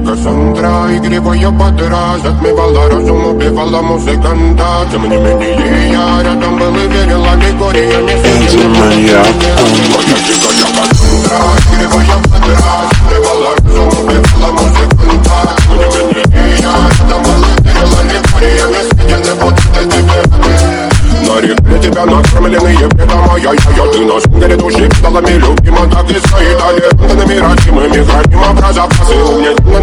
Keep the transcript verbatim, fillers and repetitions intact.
Кассандра, игривая подра, затмевала разум, убивала музыканта. Тем не менее я рядом был и верил, аллегория не сидела. Моя дикая Кассандра, игривая подра, затмевала разум, убивала музыканта. Тем не менее я рядом был и верил, аллегория не сидела. Вот это тебе. Нарекли тебя накормленные бредом, ай-яй-яй, ты на шунгере души педалами любима, так и стоит, а легенданными родимыми храним образа. Посыл мне